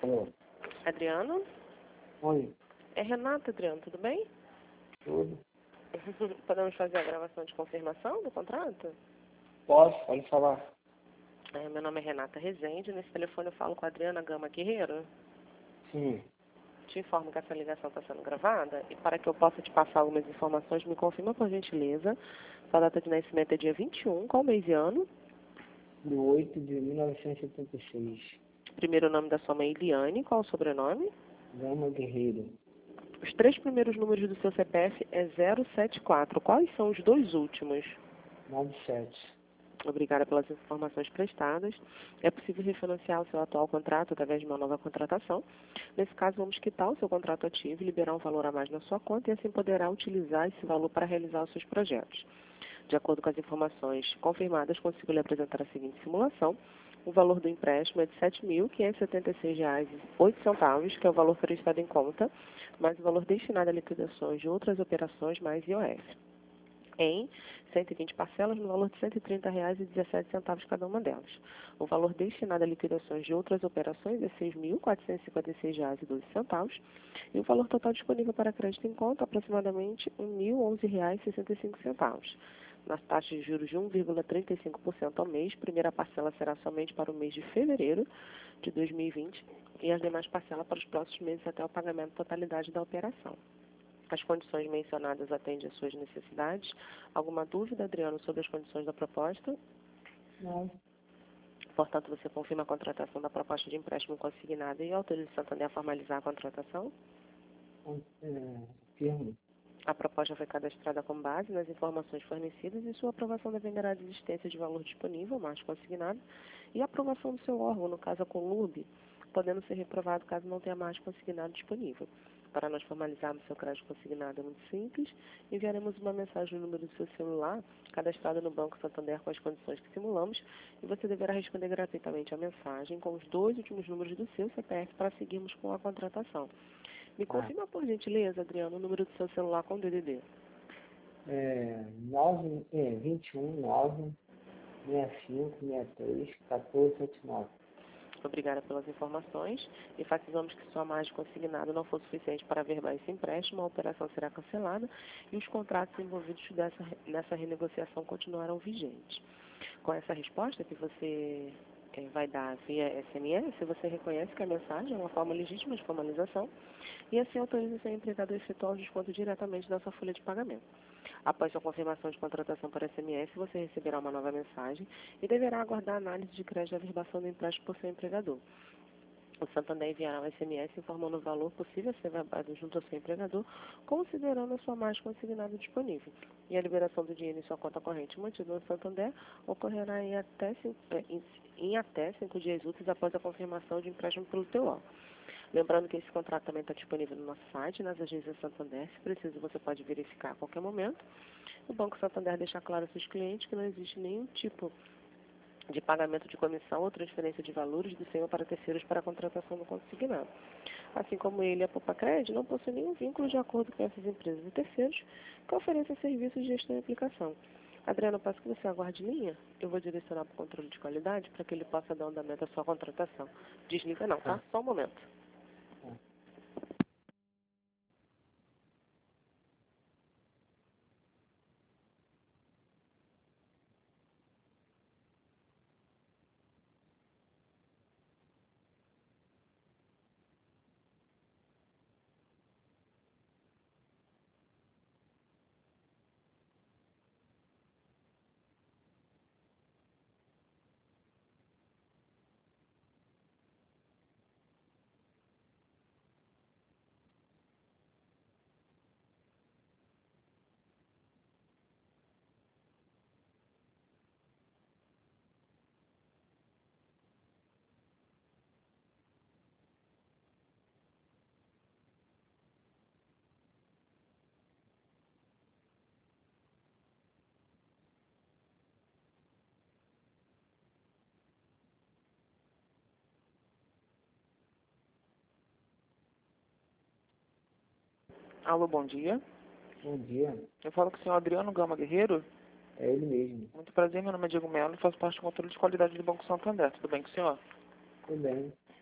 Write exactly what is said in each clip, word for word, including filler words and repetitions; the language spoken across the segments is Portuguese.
Alô? Adriano? Oi, É Renata, Adriano, tudo bem? tudo? Podemos fazer a gravação de confirmação do contrato? Posso? Pode falar. É, meu nome é Renata Rezende, nesse telefone eu falo com a Adriana Gama Guerreiro. Sim. Te informo que essa ligação está sendo gravada e para que eu possa te passar algumas informações, me confirma por gentileza. Sua data de nascimento é dia vinte e um, qual mês e ano? Do oito de mil novecentos e setenta e seis. Primeiro nome da sua mãe, Eliane, qual o sobrenome? Gama Guerreiro. Os três primeiros números do seu C P F é zero sete quatro. Quais são os dois últimos? nove sete. Obrigada pelas informações prestadas. É possível refinanciar o seu atual contrato através de uma nova contratação. Nesse caso, vamos quitar o seu contrato ativo e liberar um valor a mais na sua conta e assim poderá utilizar esse valor para realizar os seus projetos. De acordo com as informações confirmadas, consigo lhe apresentar a seguinte simulação. O valor do empréstimo é de sete mil quinhentos e setenta e seis reais e oito centavos, que é o valor prestado em conta, mais o valor destinado a liquidações de outras operações, mais I O F. Em cento e vinte parcelas no valor de cento e trinta reais e dezessete centavos cada uma delas. O valor destinado a liquidações de outras operações é seis mil quatrocentos e cinquenta e seis reais e doze centavos e o valor total disponível para crédito em conta aproximadamente mil e onze reais e sessenta e cinco centavos. Na taxa de juros de um vírgula trinta e cinco por cento ao mês, primeira parcela será somente para o mês de fevereiro de dois mil e vinte e as demais parcelas para os próximos meses até o pagamento totalidade da operação. As condições mencionadas atendem às suas necessidades. Alguma dúvida, Adriano, sobre as condições da proposta? Não. Portanto, você confirma a contratação da proposta de empréstimo consignada e autoriza o Santander a formalizar a contratação? É, firme. A proposta foi cadastrada com base nas informações fornecidas e sua aprovação dependerá da existência de valor disponível, mais consignado, e a aprovação do seu órgão, no caso a Conlub, podendo ser reprovado caso não tenha mais consignado disponível. Para nós formalizarmos seu crédito consignado é muito simples, enviaremos uma mensagem no número do seu celular, cadastrado no Banco Santander com as condições que simulamos, e você deverá responder gratuitamente a mensagem com os dois últimos números do seu C P F para seguirmos com a contratação. Me confirma, por gentileza, Adriano, o número do seu celular com D D D. É, nove, é, vinte e um, nove, sessenta e cinco, sessenta e três, quatorze, setenta e nove. Obrigada pelas informações. Enfatizamos que sua margem consignada não for suficiente para averbar esse empréstimo, a operação será cancelada e os contratos envolvidos dessa, nessa renegociação continuarão vigentes. Com essa resposta que você eh, vai dar via S M S, você reconhece que a mensagem é uma forma legítima de formalização e assim autoriza o seu empregador a efetuar o desconto diretamente da sua folha de pagamento. Após sua confirmação de contratação por S M S, você receberá uma nova mensagem e deverá aguardar a análise de crédito e averbação do empréstimo por seu empregador. O Santander enviará um S M S informando o valor possível a ser averbado junto ao seu empregador, considerando a sua margem consignada disponível. E a liberação do dinheiro em sua conta corrente mantida no Santander ocorrerá em até, cinco, em, em até cinco dias úteis após a confirmação de empréstimo pelo teu órgão. Lembrando que esse contrato também está disponível no nosso site, nas agências Santander. Se preciso, você pode verificar a qualquer momento. O Banco Santander deixa claro aos seus clientes que não existe nenhum tipo de pagamento de comissão ou transferência de valores do senhor para terceiros para a contratação do consignado. Assim como ele, a Popacred não possui nenhum vínculo de acordo com essas empresas e terceiros que oferecem serviços de gestão e aplicação. Adriano, peço que você aguarde em linha. Eu vou direcionar para o controle de qualidade para que ele possa dar andamento à sua contratação. Desliga não, tá? Só um momento. Alô, bom dia. Bom dia. Eu falo com o senhor Adriano Gama Guerreiro. É ele mesmo. Muito prazer, meu nome é Diego Melo e faço parte do controle de qualidade do Banco Santander. Tudo bem com o senhor? Tudo bem.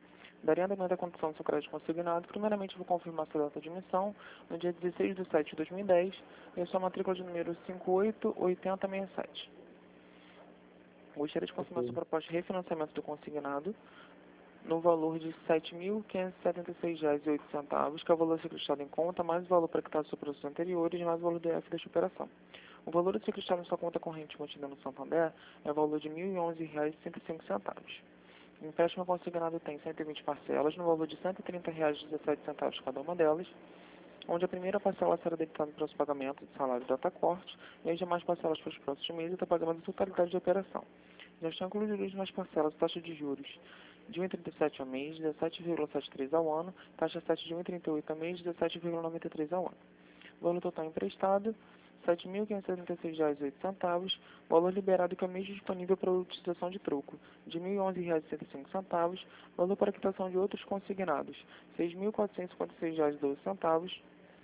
Daria andamento à condição do seu crédito consignado. Primeiramente, vou confirmar sua data de emissão no dia dezesseis de setembro de dois mil e dez e a sua matrícula de número cinco oito oito zero seis sete. Gostaria de confirmar Ok. sua proposta de refinanciamento do consignado no valor de sete mil quinhentos e setenta e seis reais e oito centavos, que é o valor a ser acreditado em conta, mais o valor para quitar os seus produtos anteriores, mais o valor do I F desta operação. O valor a ser acreditado em sua conta corrente mantida no Santander é o valor de mil e onze reais e sessenta e cinco centavos. O empréstimo consignado tem cento e vinte parcelas, no valor de cento e trinta reais e dezessete centavos cada uma delas, onde a primeira parcela será debitada para os pagamentos de salário e data corte, e as demais parcelas para os próximos meses até pagamento da totalidade da operação. Já estão incluídas as demais parcelas, taxa de juros de um vírgula trinta e sete ao mês, dezessete vírgula setenta e três ao ano, taxa sete de um vírgula trinta e oito ao mês, dezessete vírgula noventa e três ao ano. Valor total emprestado, sete mil quinhentos e setenta e seis reais e oito centavos, valor liberado que é o mês disponível para utilização de troco, de mil e onze reais e sessenta e cinco centavos, valor para quitação de outros consignados, seis mil quatrocentos e cinquenta e seis reais e doze centavos,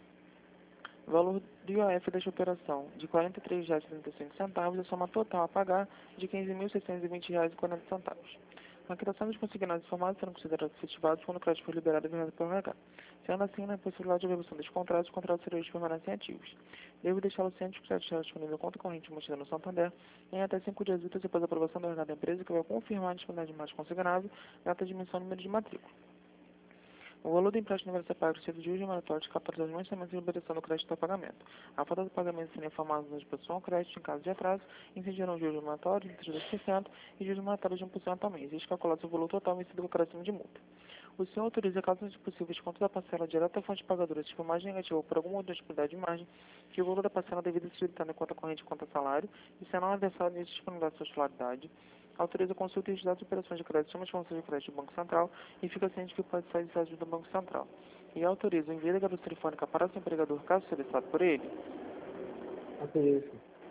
valor do I O F desta operação, de quarenta e três reais e trinta e cinco centavos, a soma total a pagar de quinze mil seiscentos e vinte reais e quarenta centavos. A quitação dos consignados informados serão considerados efetivados quando o crédito for liberado e vergado pelo R H. Sendo assim, na possibilidade de reversão dos contratos, os contratos serão permanecem ativos. Devo deixá-lo ciente que o crédito estará disponível em conta corrente mantida no Santander em até cinco dias úteis após a aprovação do R H da empresa, que vai confirmar a disponibilidade de mais consignado, data de emissão e número de matrícula. O valor do empréstimo vai ser pago no de juros moratórios, captados mais também liberação do crédito a pagamento. A falta do pagamento será informada na disposição ao crédito em caso de atraso, incidirão juros moratórios de trinta e dois por cento e juros moratórios de um por cento ao mês, e calculado o valor total vencido com acréscimo de multa. O senhor autoriza, caso seja possível, desconto da parcela direta à fonte pagadora, se for margem negativa ou por alguma outra disponibilidade de margem, que o valor da parcela devida seja debitado em conta corrente e conta salário, e será não adversado de disponibilidade de sua titularidade. Autoriza a consulta e dados de operações de crédito, chama de função de crédito do Banco Central e fica ciente que pode sair de ajuda do Banco Central. E autoriza o envio da gravação telefônica para seu empregador, caso solicitado por ele. Autorizo.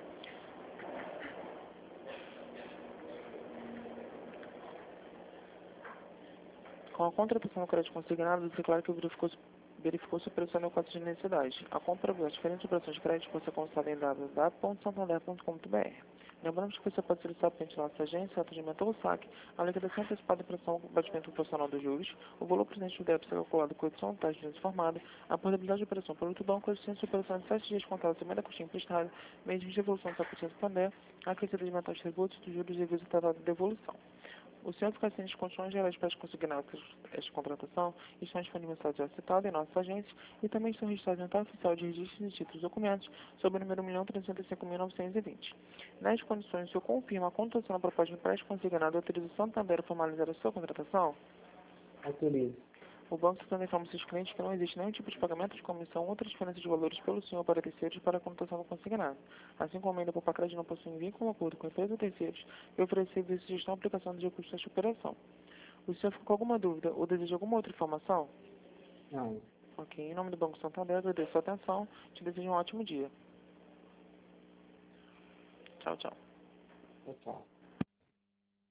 Com a contratação do crédito consignado, declara que verificou, verificou sua operação no quadro de necessidade. A compra das diferentes operações de crédito pode ser consultada em w w w ponto santander ponto com ponto b r. Lembramos que você pode solicitar para a nossa agência, atendimento ou saque, a liquidação antecipada da operação com batimento proporcional dos juros, o valor presente do débito será calculado com edição taxa de informada, a portabilidade de operação por outro banco, a existência de operação de sete dias contada acima da custeia emprestada, mês de devolução da custeia Santander, a aquecida de metais de tributos dos juros e aviso tratado de devolução. O senhor fica ciente de condições gerais para consignar esta contratação estão disponíveis no site já citado em nossas agências e também estão registrados no Nota Oficial de Registros de Títulos e Documentos sob o número um milhão trezentos e cinco mil novecentos e vinte. Nas condições, o senhor confirma a contratação da proposta de empréstimo consignado e autoriza o Santander a formalizar a sua contratação? Autorizo. O Banco Santander informa seus clientes que não existe nenhum tipo de pagamento de comissão ou transferência de valores pelo senhor para terceiros para a contratação do consignado. Assim como ainda por Pacred não possui vínculo ou acordo com empresa ou terceiros e oferecer serviços de gestão e aplicação de recursos desta operação. O senhor ficou com alguma dúvida ou deseja alguma outra informação? Não. Ok. Em nome do Banco Santander, agradeço a sua atenção. Te desejo um ótimo dia. Tchau, tchau. Tchau, tchau.